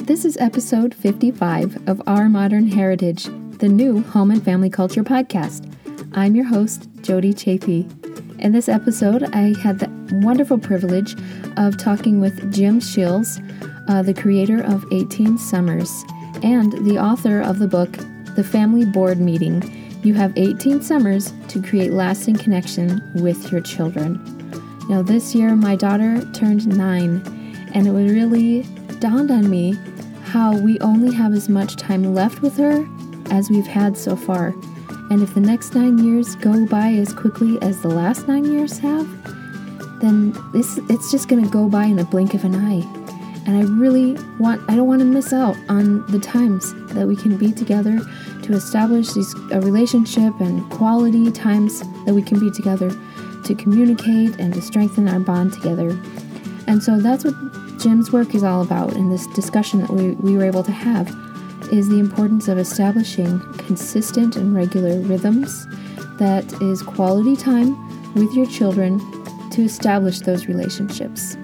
This is episode 55 of Our Modern Heritage, the new Home and Family Culture podcast. I'm your host, Jody Chafee. In this episode, I had the wonderful privilege of talking with Jim Shills, the creator of 18 Summers, and the author of the book, The Family Board Meeting. You have 18 summers to create lasting connection with your children. Now, this year, my daughter turned 9, and it really dawned on me how we only have as much time left with her as we've had so far. And if the next 9 years go by as quickly as the last 9 years have, then it's just going to go by in a blink of an eye. And I don't want to miss out on the times that we can be together to establish a relationship and quality times that we can be together to communicate and to strengthen our bond together. And so that's what Jim's work is all about, in this discussion that we were able to have, is the importance of establishing consistent and regular rhythms that is quality time with your children to establish those relationships.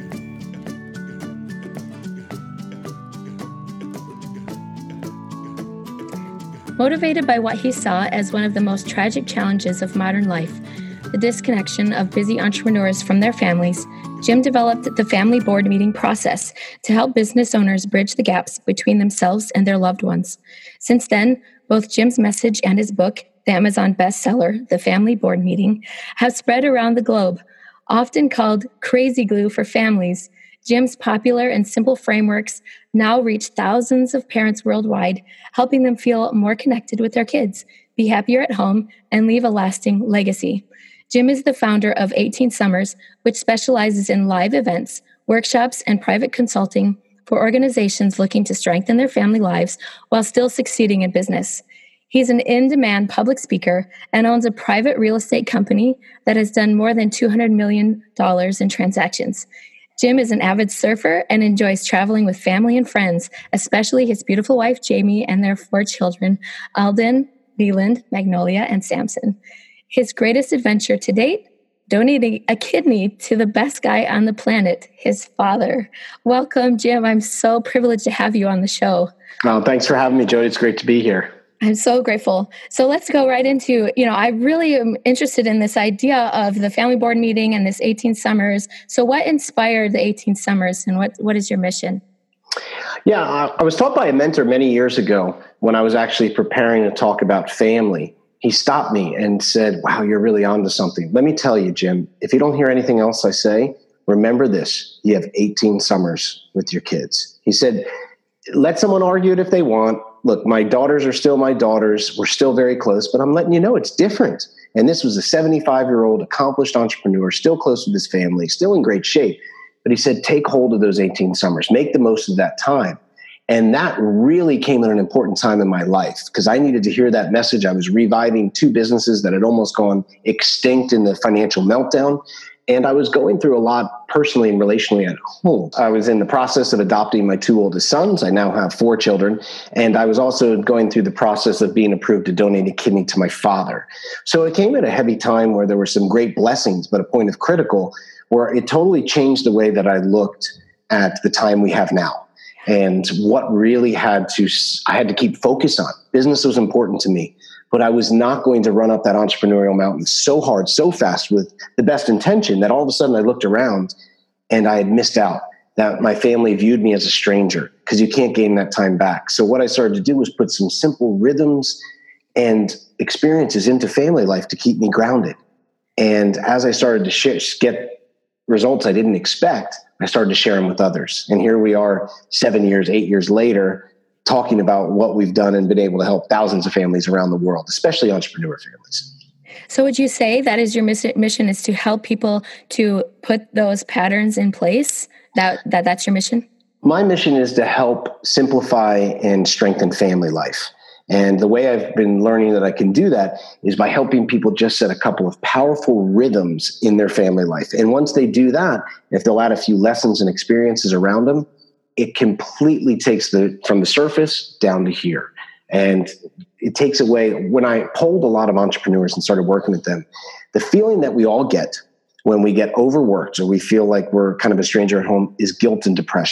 Motivated by what he saw as one of the most tragic challenges of modern life, the disconnection of busy entrepreneurs from their families, Jim developed the Family Board Meeting process to help business owners bridge the gaps between themselves and their loved ones. Since then, both Jim's message and his book, the Amazon bestseller, The Family Board Meeting, have spread around the globe. Often called crazy glue for families, Jim's popular and simple frameworks now reach thousands of parents worldwide, helping them feel more connected with their kids, be happier at home, and leave a lasting legacy. Jim is the founder of 18 Summers, which specializes in live events, workshops, and private consulting for organizations looking to strengthen their family lives while still succeeding in business. He's an in-demand public speaker and owns a private real estate company that has done more than $200 million in transactions. Jim is an avid surfer and enjoys traveling with family and friends, especially his beautiful wife, Jamie, and their 4 children, Alden, Leland, Magnolia, and Samson. His greatest adventure to date, donating a kidney to the best guy on the planet, his father. Welcome, Jim. I'm so privileged to have you on the show. Oh, thanks for having me, Jody. It's great to be here. I'm so grateful. So let's go right into, I really am interested in this idea of the Family Board Meeting and this 18 Summers. So what inspired the 18 Summers, and what is your mission? Yeah, I was taught by a mentor many years ago when I was actually preparing to talk about family. He stopped me and said, wow, you're really onto something. Let me tell you, Jim, if you don't hear anything else I say, remember this: you have 18 summers with your kids. He said, let someone argue it if they want. Look, my daughters are still my daughters. We're still very close, but I'm letting you know it's different. And this was a 75-year-old accomplished entrepreneur, still close with his family, still in great shape. But he said, take hold of those 18 summers, make the most of that time. And that really came at an important time in my life because I needed to hear that message. I was reviving 2 businesses that had almost gone extinct in the financial meltdown. And I was going through a lot personally and relationally at home. I was in the process of adopting my 2 oldest sons. I now have 4 children. And I was also going through the process of being approved to donate a kidney to my father. So it came at a heavy time where there were some great blessings, but a point of critical where it totally changed the way that I looked at the time we have now. And what really I had to keep focus on. Business was important to me, but I was not going to run up that entrepreneurial mountain so hard, so fast with the best intention that all of a sudden I looked around and I had missed out, that my family viewed me as a stranger because you can't gain that time back. So what I started to do was put some simple rhythms and experiences into family life to keep me grounded. And as I started to get results I didn't expect, I started to share them with others. And here we are 7 years, 8 years later, talking about what we've done and been able to help thousands of families around the world, especially entrepreneur families. So would you say that is your mission, is to help people to put those patterns in place? That's your mission? My mission is to help simplify and strengthen family life. And the way I've been learning that I can do that is by helping people just set a couple of powerful rhythms in their family life. And once they do that, if they'll add a few lessons and experiences around them, it completely takes from the surface down to here. And it takes away, when I polled a lot of entrepreneurs and started working with them, the feeling that we all get when we get overworked or we feel like we're kind of a stranger at home is guilt and depression.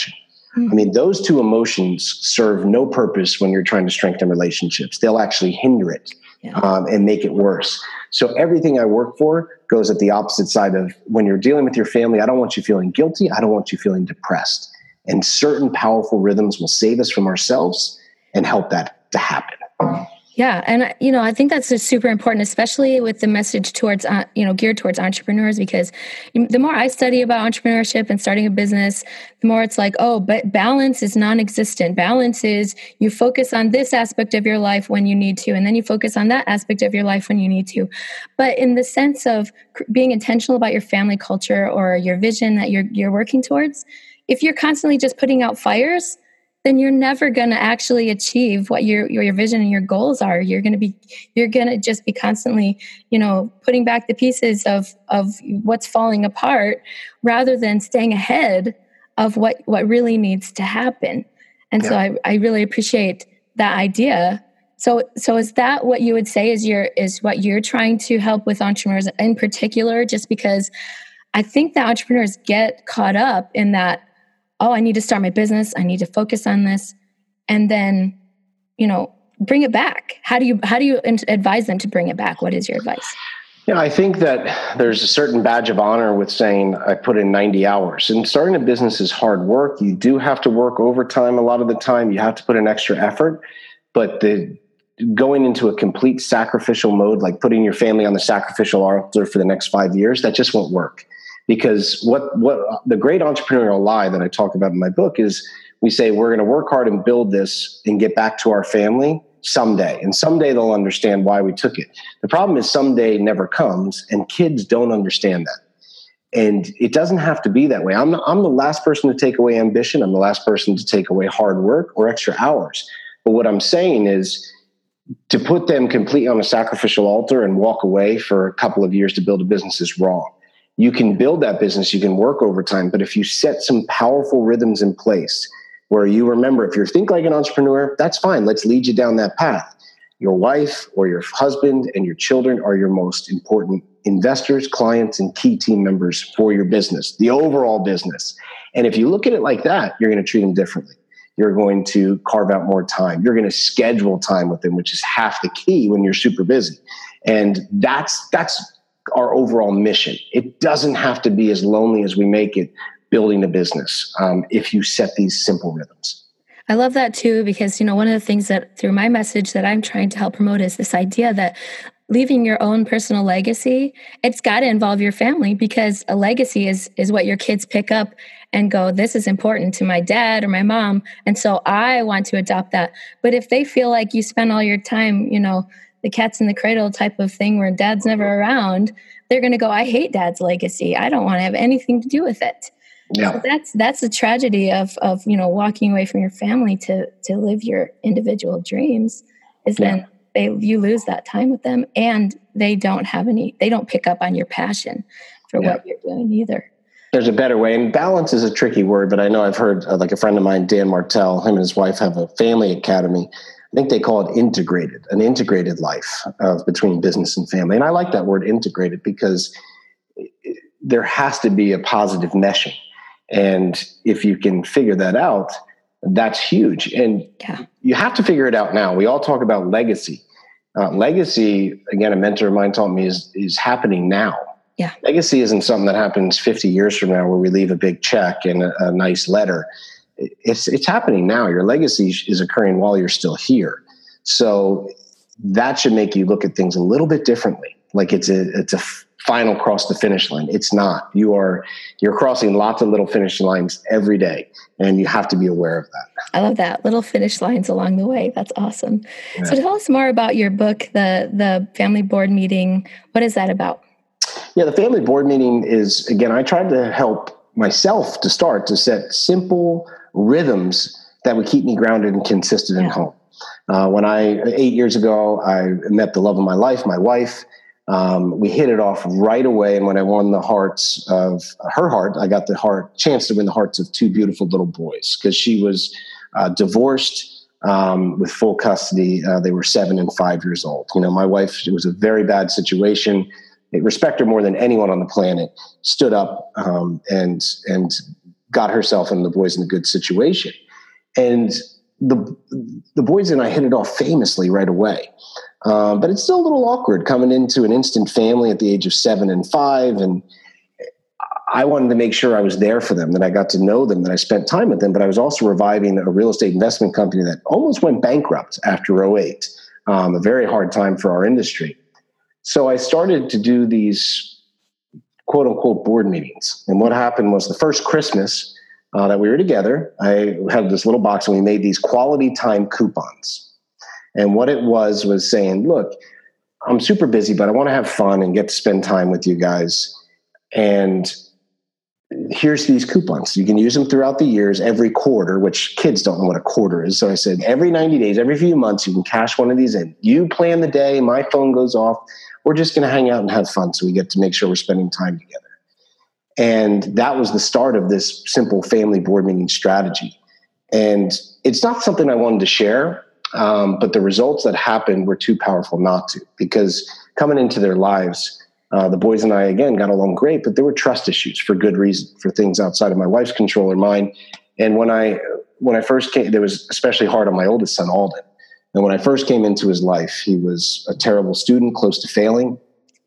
I mean, those two emotions serve no purpose when you're trying to strengthen relationships. They'll actually hinder it and make it worse. So everything I work for goes at the opposite side of when you're dealing with your family. I don't want you feeling guilty. I don't want you feeling depressed. And certain powerful rhythms will save us from ourselves and help that to happen. Yeah. And, I think that's just super important, especially with the message towards, geared towards entrepreneurs, because the more I study about entrepreneurship and starting a business, the more it's like, but balance is non-existent. Balance is you focus on this aspect of your life when you need to, and then you focus on that aspect of your life when you need to. But in the sense of being intentional about your family culture or your vision that you're working towards, if you're constantly just putting out fires, then you're never going to actually achieve what your vision and your goals are. You're going to just be constantly, putting back the pieces of what's falling apart rather than staying ahead of what really needs to happen. And so I really appreciate that idea. So is that what you would say is what you're trying to help with entrepreneurs in particular? Just because I think that entrepreneurs get caught up in that, I need to start my business. I need to focus on this. And then, bring it back. How do you advise them to bring it back? What is your advice? Yeah, I think that there's a certain badge of honor with saying I put in 90 hours. And starting a business is hard work. You do have to work overtime a lot of the time. You have to put in extra effort. But going into a complete sacrificial mode, like putting your family on the sacrificial altar for the next 5 years, that just won't work. Because what the great entrepreneurial lie that I talk about in my book is we say we're going to work hard and build this and get back to our family someday. And someday they'll understand why we took it. The problem is someday never comes, and kids don't understand that. And it doesn't have to be that way. I'm the last person to take away ambition. I'm the last person to take away hard work or extra hours. But what I'm saying is to put them completely on a sacrificial altar and walk away for a couple of years to build a business is wrong. You can build that business, you can work overtime, but if you set some powerful rhythms in place where you remember, if you think like an entrepreneur, that's fine. Let's lead you down that path. Your wife or your husband and your children are your most important investors, clients, and key team members for your business, the overall business. And if you look at it like that, you're going to treat them differently. You're going to carve out more time. You're going to schedule time with them, which is half the key when you're super busy. And that's our overall mission. It doesn't have to be as lonely as we make it building a business if you set these simple rhythms. I love that too, because, one of the things that through my message that I'm trying to help promote is this idea that leaving your own personal legacy, it's got to involve your family, because a legacy is what your kids pick up and go, this is important to my dad or my mom. And so I want to adopt that. But if they feel like you spend all your time, the cat's in the cradle type of thing where dad's never around, they're going to go, I hate dad's legacy. I don't want to have anything to do with it. Yeah. So that's the tragedy of walking away from your family to live your individual dreams is then you lose that time with them, and they don't pick up on your passion for what you're doing either. There's a better way. And balance is a tricky word, but I know I've heard like a friend of mine, Dan Martell, him and his wife have a family academy. I think they call it an integrated life between business and family. And I like that word integrated because there has to be a positive meshing. And if you can figure that out, that's huge. And you have to figure it out now. We all talk about legacy. Legacy, again, a mentor of mine taught me is happening now. Yeah. Legacy isn't something that happens 50 years from now where we leave a big check and a nice letter. It's happening now. Your legacy is occurring while you're still here. So that should make you look at things a little bit differently. Like it's a final cross the finish line. It's not. You're crossing lots of little finish lines every day, and you have to be aware of that. I love that. Little finish lines along the way. That's awesome. Yeah. So tell us more about your book, the Family Board Meeting. What is that about? Yeah, the Family Board Meeting is, again, I tried to help myself to set simple rhythms that would keep me grounded and consistent at home. 8 years ago, I met the love of my life, my wife. We hit it off right away. And when I won the hearts of her heart, I got the chance to win the hearts of two beautiful little boys because she was divorced with full custody. They were 7 and 5 years old. My wife, it was a very bad situation. I respect her more than anyone on the planet, stood up and got herself and the boys in a good situation. And the boys and I hit it off famously right away. But it's still a little awkward coming into an instant family at the age of 7 and 5. And I wanted to make sure I was there for them, that I got to know them, that I spent time with them. But I was also reviving a real estate investment company that almost went bankrupt after '08. A very hard time for our industry. So I started to do these quote unquote board meetings. And what happened was the first Christmas that we were together, I had this little box and we made these quality time coupons. And what it was saying, look, I'm super busy, but I want to have fun and get to spend time with you guys. And here's these coupons. You can use them throughout the years, every quarter, which kids don't know what a quarter is. So I said, every 90 days, every few months, you can cash one of these in. You plan the day, my phone goes off. We're just going to hang out and have fun. So we get to make sure we're spending time together. And that was the start of this simple family board meeting strategy. And it's not something I wanted to share, but the results that happened were too powerful not to, because coming into their lives, the boys and I, again, got along great, but there were trust issues for good reason, for things outside of my wife's control or mine. And when I first came, there was especially hard on my oldest son, Alden. And when I first came into his life, he was a terrible student, close to failing.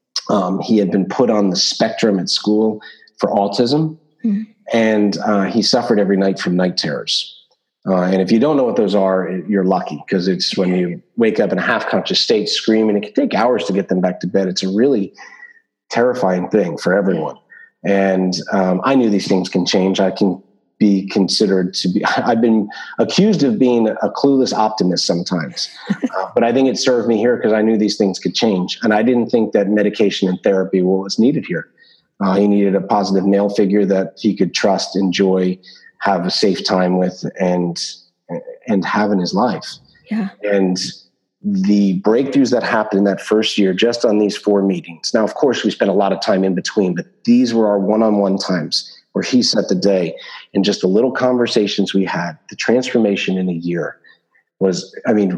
He had been put on the spectrum at school for autism, and he suffered every night from night terrors. And if you don't know what those are, you're lucky, because it's when you wake up in a half-conscious state screaming. It can take hours to get them back to bed. It's a really terrifying thing for everyone. And I knew these things can change. I can be considered to be, I've been accused of being a clueless optimist sometimes. But I think it served me here because I knew these things could change. And I didn't think that medication and therapy was needed here. He needed a positive male figure that he could trust, enjoy, have a safe time with, and have in his life. Yeah. And the breakthroughs that happened in that first year, just on these 4 meetings. Now, of course, we spent a lot of time in between, but these were our one-on-one times where he set the day, and just the little conversations we had, the transformation in a year was,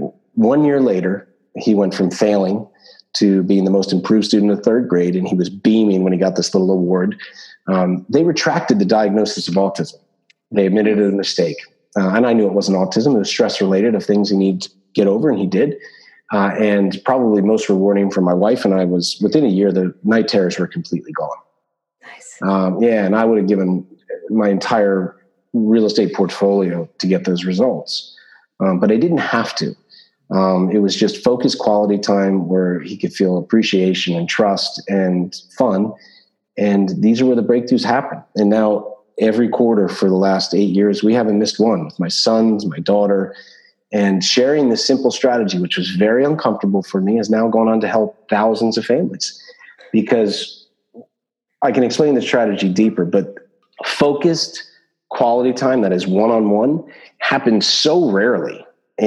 1 year later, he went from failing to being the most improved student in the 3rd grade. And he was beaming when he got this little award. They retracted the diagnosis of autism. They admitted it a mistake. And I knew it wasn't autism. It was stress related of things he needed to get over, and he did. And probably most rewarding for my wife and I was within a year, the night terrors were completely gone. Nice. And I would have given my entire real estate portfolio to get those results. But I didn't have to. It was just focused quality time where he could feel appreciation and trust and fun. And these are where the breakthroughs happen. And now every quarter for the last 8 years, we haven't missed one with my sons, my daughter. And sharing this simple strategy, which was very uncomfortable for me, has now gone on to help thousands of families. Because I can explain the strategy deeper, but focused quality time that is one-on-one happens so rarely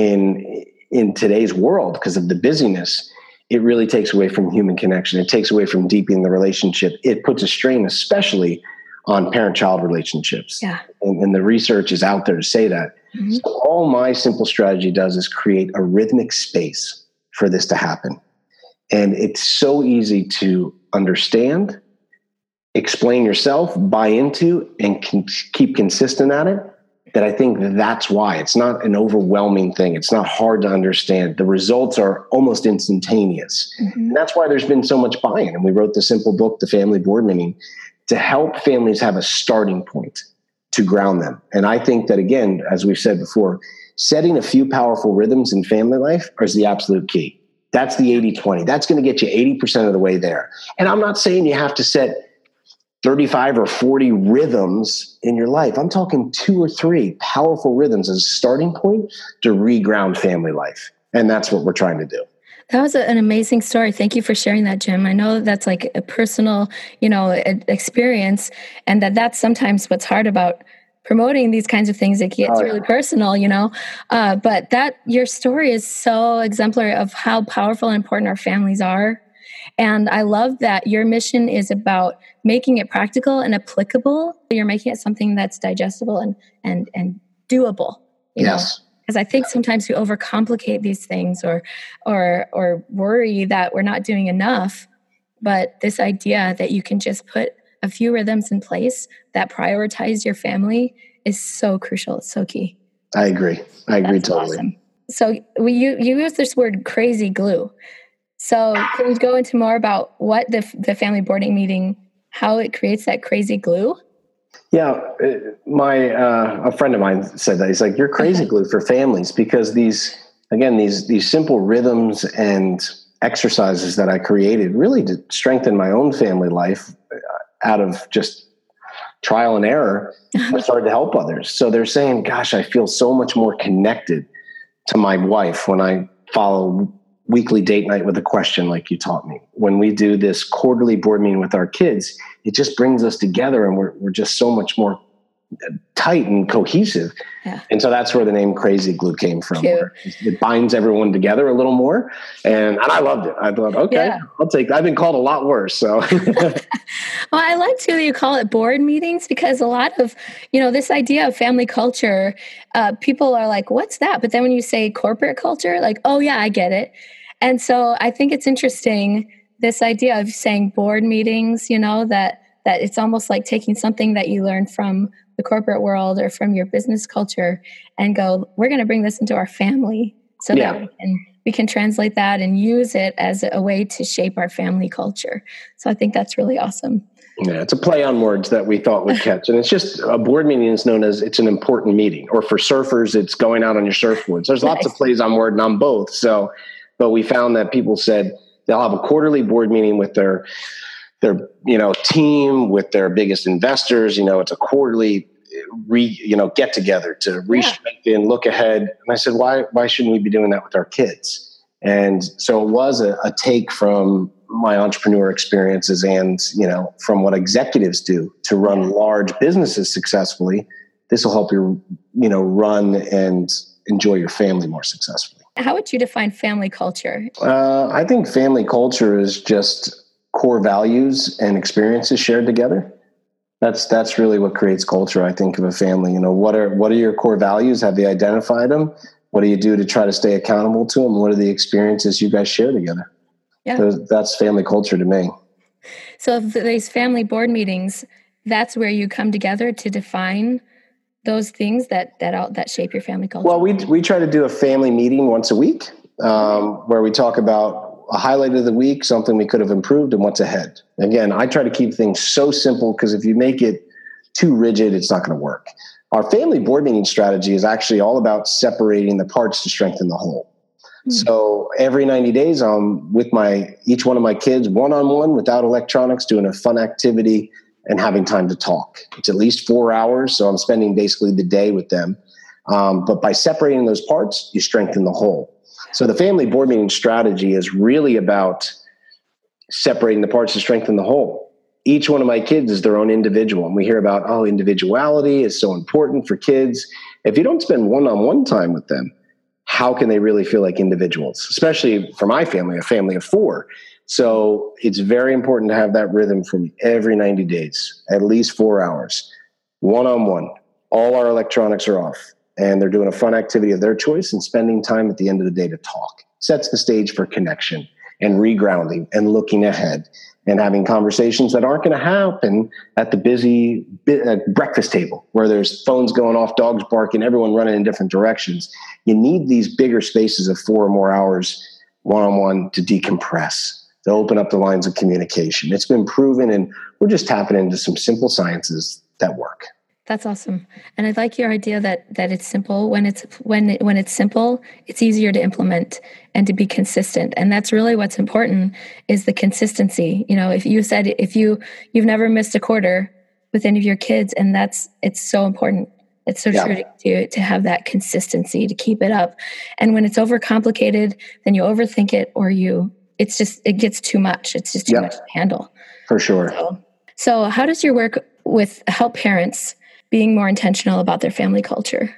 in today's world because of the busyness. It really takes away from human connection. It takes away from deepening the relationship. It puts a strain, especially on parent-child relationships. Yeah. And the research is out there to say that. Mm-hmm. So all my simple strategy does is create a rhythmic space for this to happen. And it's so easy to understand, explain yourself, buy into, and keep consistent at it, that I think that's why. It's not an overwhelming thing. It's not hard to understand. The results are almost instantaneous. Mm-hmm. And that's why there's been so much buy-in. And we wrote the simple book, The Family Board Meeting, to help families have a starting point to ground them. And I think that, again, as we've said before, setting a few powerful rhythms in family life is the absolute key. That's the 80-20. That's going to get you 80% of the way there. And I'm not saying you have to set 35 or 40 rhythms in your life. I'm talking 2 or 3 powerful rhythms as a starting point to reground family life. And that's what we're trying to do. That was an amazing story. Thank you for sharing that, Jim. I know that's like a personal, experience, and that's sometimes what's hard about promoting these kinds of things. It gets really personal, but your story is so exemplary of how powerful and important our families are. And I love that your mission is about making it practical and applicable. You're making it something that's digestible and doable. Yes. Because I think sometimes we overcomplicate these things or worry that we're not doing enough. But this idea that you can just put a few rhythms in place that prioritize your family is so crucial. It's so key. I agree. That's totally. Awesome. So you use this word crazy glue. So can you go into more about what the family boarding meeting, how it creates that crazy glue? Yeah. A friend of mine said that. He's like, you're crazy glue for families, because these simple rhythms and exercises that I created really to strengthen my own family life out of just trial and error. I started to help others. So they're saying, gosh, I feel so much more connected to my wife when I follow weekly date night with a question like you taught me. When we do this quarterly board meeting with our kids, it just brings us together, and we're just so much more tight and cohesive. Yeah. And so that's where the name Crazy Glue came from. It binds everyone together a little more. And I loved it. I thought, okay, I've been called a lot worse. So, well, I like too that you call it board meetings, because a lot of, this idea of family culture, people are like, what's that? But then when you say corporate culture, like, oh yeah, I get it. And so I think it's interesting, this idea of saying board meetings, that it's almost like taking something that you learned from the corporate world or from your business culture and go, we're going to bring this into our family so that we can translate that and use it as a way to shape our family culture. So I think that's really awesome. Yeah, it's a play on words that we thought would catch. And it's just, a board meeting is known as, it's an important meeting. Or for surfers, it's going out on your surfboards. There's lots of plays on word, and on both. So, but we found that people said they'll have a quarterly board meeting with their team, with their biggest investors. It's a quarterly get together to re-strengthen, look ahead. And I said, why shouldn't we be doing that with our kids? And so it was a take from my entrepreneur experiences and, from what executives do to run large businesses successfully. This will help you, run and enjoy your family more successfully. How would you define family culture? I think family culture is just core values and experiences shared together. That's really what creates culture, I think, of a family. What are your core values? Have you identified them? What do you do to try to stay accountable to them? What are the experiences you guys share together? Yeah. That's family culture to me. So these family board meetings, that's where you come together to define those things that shape your family culture. Well, we try to do a family meeting once a week where we talk about a highlight of the week, something we could have improved, and what's ahead. Again, I try to keep things so simple, because if you make it too rigid, it's not going to work. Our family board meeting strategy is actually all about separating the parts to strengthen the whole. Mm-hmm. So every 90 days, I'm with each one of my kids one-on-one without electronics, doing a fun activity and having time to talk. It's at least 4 hours, so I'm spending basically the day with them. But by separating those parts, you strengthen the whole. So the family board meeting strategy is really about separating the parts to strengthen the whole. Each one of my kids is their own individual. And we hear about, individuality is so important for kids. If you don't spend one-on-one time with them, how can they really feel like individuals? Especially for my family, a family of 4. So it's very important to have that rhythm from every 90 days, at least 4 hours, one-on-one. All our electronics are off, and they're doing a fun activity of their choice and spending time at the end of the day to talk. Sets the stage for connection and regrounding and looking ahead and having conversations that aren't going to happen at the busy breakfast table where there's phones going off, dogs barking, everyone running in different directions. You need these bigger spaces of 4 or more hours one-on-one to decompress, to open up the lines of communication. It's been proven, and we're just tapping into some simple sciences that work. That's awesome. And I like your idea that it's simple. When it's simple, it's easier to implement and to be consistent. And that's really what's important, is the consistency. If you've never missed a quarter with any of your kids, and it's so important. It's so true to have that consistency, to keep it up. And when it's overcomplicated, then you overthink it, or it gets too much. It's just too much to handle. For sure. So how does your work help parents being more intentional about their family culture?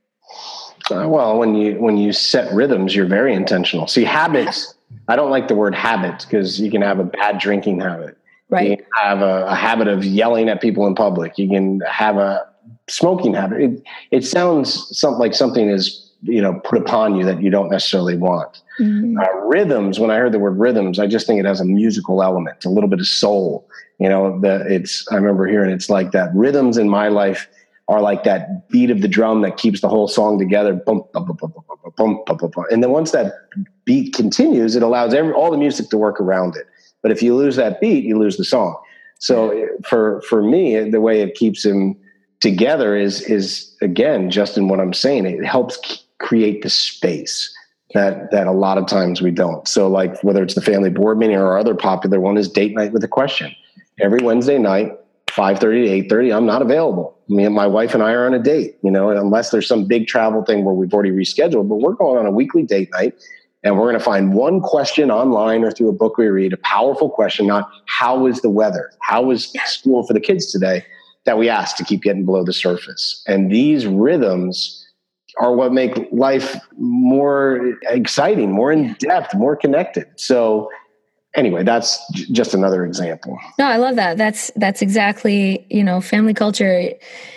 Well, when you set rhythms, you're very intentional. See, habits, I don't like the word habits, because you can have a bad drinking habit. Right. You can have a habit of yelling at people in public. You can have a smoking habit. It sounds like something as put upon you that you don't necessarily want. Mm-hmm. Rhythms, when I heard the word rhythms, I just think it has a musical element, a little bit of soul. I remember hearing it's like that. Rhythms in my life are like that beat of the drum that keeps the whole song together. Bum, bum, bum, bum, bum, bum, bum, bum, bum. And then once that beat continues, it allows all the music to work around it. But if you lose that beat, you lose the song. So for me, the way it keeps him together is again, just in what I'm saying, it helps create the space that a lot of times we don't. So like whether it's the family board meeting or our other popular one is date night with a question. Every Wednesday night, 5:30 to 8:30, I'm not available. Me and my wife and I are on a date, unless there's some big travel thing where we've already rescheduled, but we're going on a weekly date night. And we're going to find one question online or through a book we read, a powerful question, not how is the weather? How is school for the kids today, that we ask to keep getting below the surface. And these rhythms are what make life more exciting, more in depth, more connected. So anyway, that's just another example. No, I love that. That's exactly, family culture.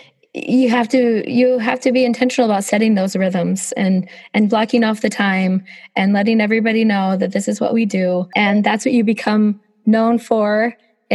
You have to be intentional about setting those rhythms and blocking off the time and letting everybody know that this is what we do. And that's what you become known for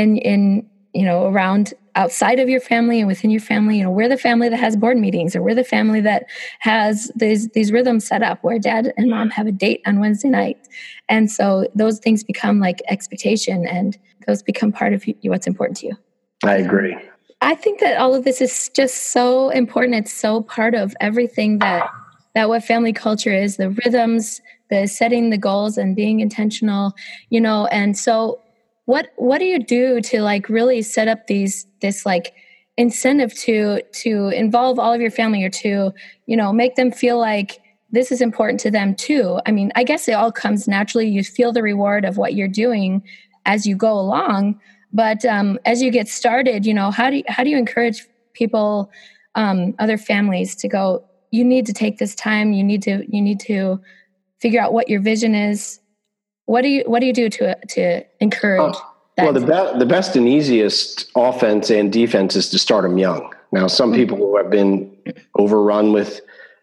in around outside of your family and within your family. We're the family that has board meetings, or we're the family that has these rhythms set up where dad and mom have a date on Wednesday night. And so those things become like expectation, and those become part of what's important to you. I agree. I think that all of this is just so important. It's so part of everything that what family culture is, the rhythms, the setting the goals and being intentional, and so what do you do to like really set up this like incentive to involve all of your family, or to, make them feel like this is important to them too? I mean, I guess it all comes naturally. You feel the reward of what you're doing as you go along. But as you get started, how do you encourage people, other families, to go, you need to take this time. You need to figure out what your vision is. What do you do to encourage that? Well, the best and easiest offense and defense is to start them young. Now, some people who have been overrun with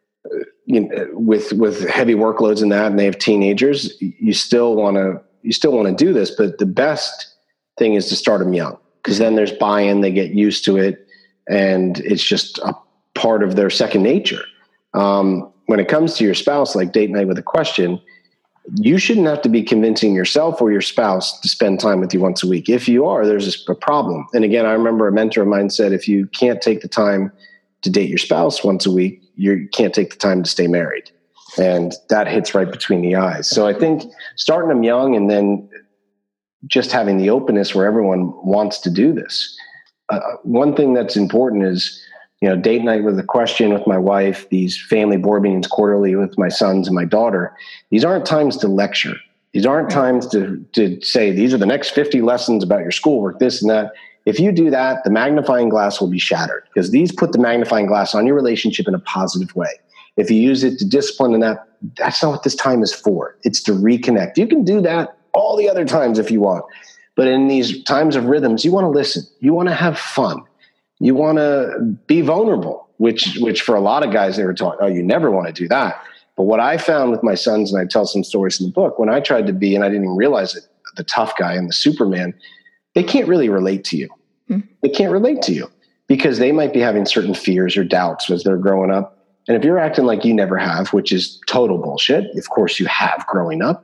heavy workloads and that, and they have teenagers, you still want to do this, but the best thing is to start them young, because then there's buy-in, they get used to it, and it's just a part of their second nature. When it comes to your spouse, like date night with a question, you shouldn't have to be convincing yourself or your spouse to spend time with you once a week. If you are, there's a problem. And again, I remember a mentor of mine said, if you can't take the time to date your spouse once a week, you can't take the time to stay married. And that hits right between the eyes. So I think starting them young, and then just having the openness where everyone wants to do this. One thing that's important is, date night with a question with my wife, these family board meetings quarterly with my sons and my daughter. These aren't times to lecture. These aren't times to say, these are the next 50 lessons about your schoolwork, this and that. If you do that, the magnifying glass will be shattered, because these put the magnifying glass on your relationship in a positive way. If you use it to discipline and that's not what this time is for. It's to reconnect. You can do that all the other times if you want. But in these times of rhythms, you want to listen. You want to have fun. You want to be vulnerable, which for a lot of guys, they were taught, oh, you never want to do that. But what I found with my sons, and I tell some stories in the book, when I tried to be, and I didn't even realize it, the tough guy and the Superman, they can't really relate to you. They can't relate to you because they might be having certain fears or doubts as they're growing up. And if you're acting like you never have, which is total bullshit, of course you have growing up,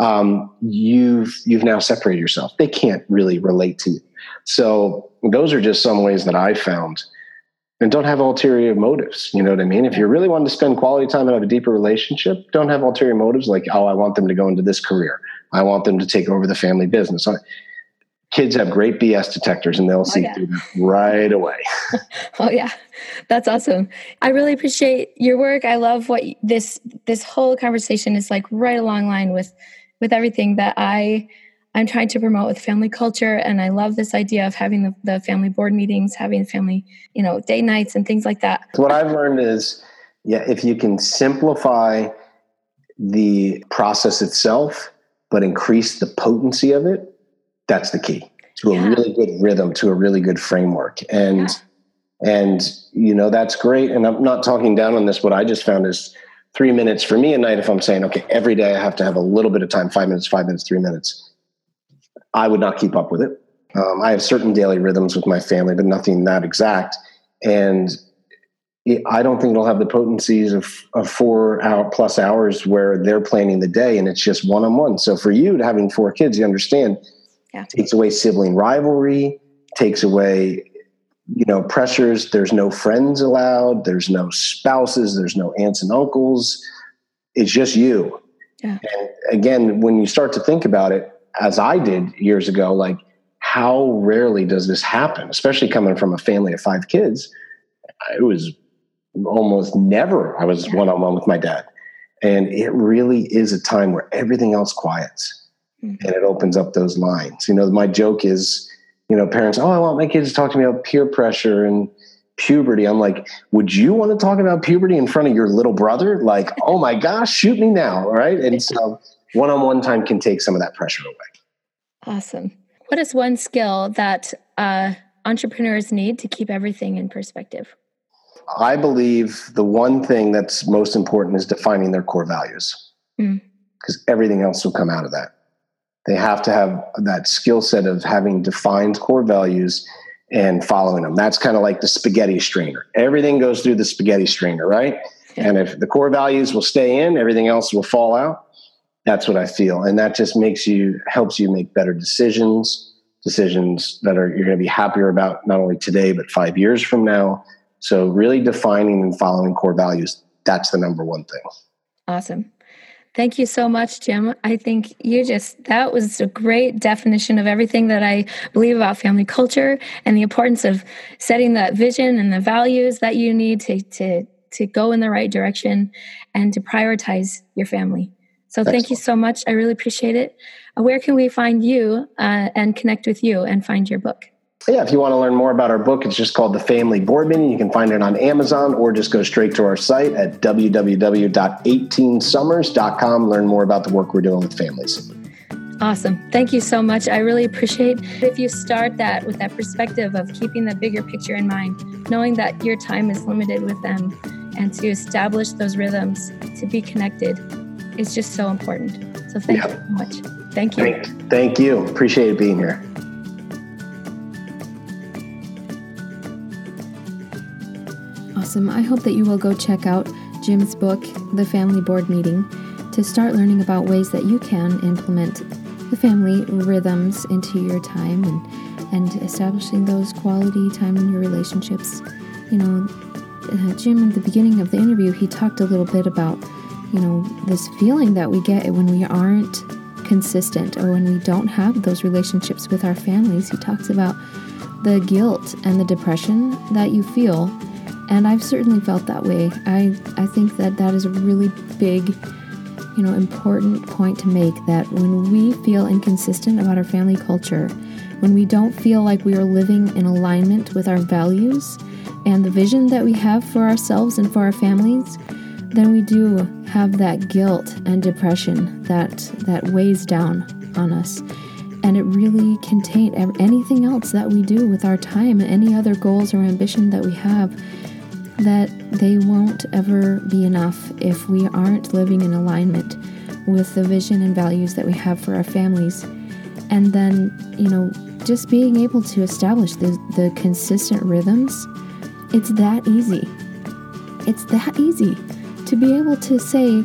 you've now separated yourself. They can't really relate to you. So those are just some ways that I found. And don't have ulterior motives. You know what I mean? If you're really wanting to spend quality time and have a deeper relationship, don't have ulterior motives like, oh, I want them to go into this career. I want them to take over the family business. Kids have great BS detectors, and they'll see through that right away. Oh yeah. That's awesome. I really appreciate your work. I love what this whole conversation is like, right along line with everything that I'm trying to promote with family culture. And I love this idea of having the family board meetings, having family, day nights and things like that. What I've learned is, if you can simplify the process itself, but increase the potency of it, that's the key to a really good rhythm, to a really good framework. And that's great. And I'm not talking down on this. What I just found is 3 minutes for me a night, if I'm saying, okay, every day I have to have a little bit of time, 5 minutes, 3 minutes, I would not keep up with it. I have certain daily rhythms with my family, but nothing that exact. And I don't think it'll have the potencies of 4 plus hours where they're planning the day and it's just one-on-one. So for you, having 4 kids, you understand, takes away sibling rivalry, takes away, pressures. There's no friends allowed. There's no spouses. There's no aunts and uncles. It's just you. Yeah. And again, when you start to think about it, as I did years ago, like how rarely does this happen, especially coming from a family of 5 kids? It was almost never I was one-on-one with my dad. And it really is a time where everything else quiets and it opens up those lines. My joke is, parents, I want my kids to talk to me about peer pressure and puberty. I'm like, would you want to talk about puberty in front of your little brother? Like, oh my gosh, shoot me now. Right. And so one-on-one time can take some of that pressure away. Awesome. What is one skill that entrepreneurs need to keep everything in perspective? I believe the one thing that's most important is defining their core values, because everything else will come out of that. They have to have that skill set of having defined core values and following them. That's kind of like the spaghetti strainer. Everything goes through the spaghetti strainer, right? Yeah. And if the core values will stay in, everything else will fall out. That's what I feel. And that just helps you make better decisions that you're going to be happier about not only today, but 5 years from now. So really defining and following core values, that's the number one thing. Awesome. Thank you so much, Jim. I think that was a great definition of everything that I believe about family culture and the importance of setting that vision and the values that you need to go in the right direction and to prioritize your family. So thank you so much. I really appreciate it. Where can we find you and connect with you and find your book? Yeah, if you want to learn more about our book, it's just called The Family Board Meeting. You can find it on Amazon or just go straight to our site at www.18summers.com. Learn more about the work we're doing with families. Awesome. Thank you so much. I really appreciate if you start that with that perspective of keeping the bigger picture in mind, knowing that your time is limited with them, and to establish those rhythms, to be connected, is just so important. So thank you so much. Thank you. Thank you. Appreciate being here. Awesome. I hope that you will go check out Jim's book, The Family Board Meeting, to start learning about ways that you can implement the family rhythms into your time and establishing those quality time in your relationships. Jim, at the beginning of the interview, he talked a little bit about, this feeling that we get when we aren't consistent or when we don't have those relationships with our families. He talks about the guilt and the depression that you feel. And I've certainly felt that way. I think that is a really big, important point to make, that when we feel inconsistent about our family culture, when we don't feel like we are living in alignment with our values and the vision that we have for ourselves and for our families, then we do have that guilt and depression that weighs down on us. And it really can taint anything else that we do with our time and any other goals or ambition that we have, that they won't ever be enough if we aren't living in alignment with the vision and values that we have for our families. And then, just being able to establish the consistent rhythms, it's that easy. It's that easy to be able to say,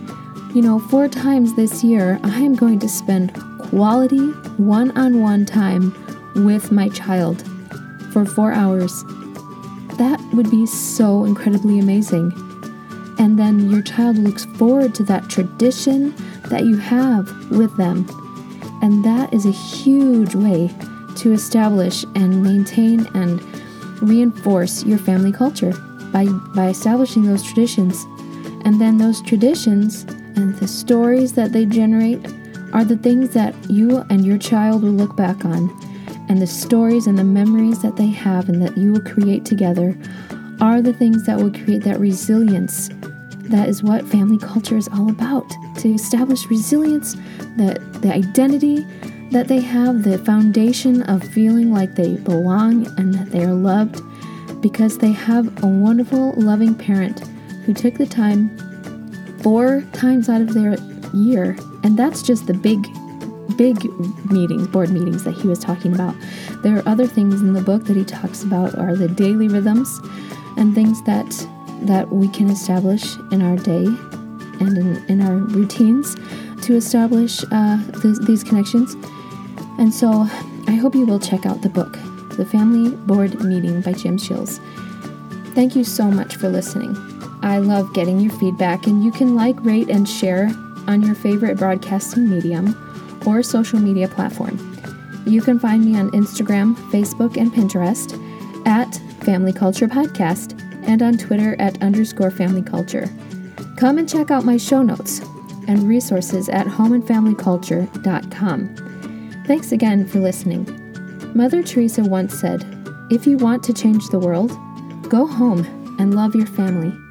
4 times this year, I am going to spend quality one-on-one time with my child for 4 hours. That would be so incredibly amazing. And then your child looks forward to that tradition that you have with them. And that is a huge way to establish and maintain and reinforce your family culture by establishing those traditions. And then those traditions and the stories that they generate are the things that you and your child will look back on. And the stories and the memories that they have and that you will create together are the things that will create that resilience. That is what family culture is all about. To establish resilience, the identity that they have, the foundation of feeling like they belong and that they are loved, because they have a wonderful, loving parent who took the time 4 times out of their year. And that's just the big meetings, board meetings that he was talking about. There are other things in the book that he talks about are the daily rhythms and things that we can establish in our day and in our routines to establish these connections. And so I hope you will check out the book, The Family Board Meeting by Jim Shields. Thank you so much for listening. I love getting your feedback, and you can like, rate, and share on your favorite broadcasting medium or social media platform. You can find me on Instagram, Facebook, and Pinterest at Family Culture Podcast, and on Twitter at _Family Culture. Come and check out my show notes and resources at homeandfamilyculture.com. Thanks again for listening. Mother Teresa once said, "If you want to change the world, go home and love your family."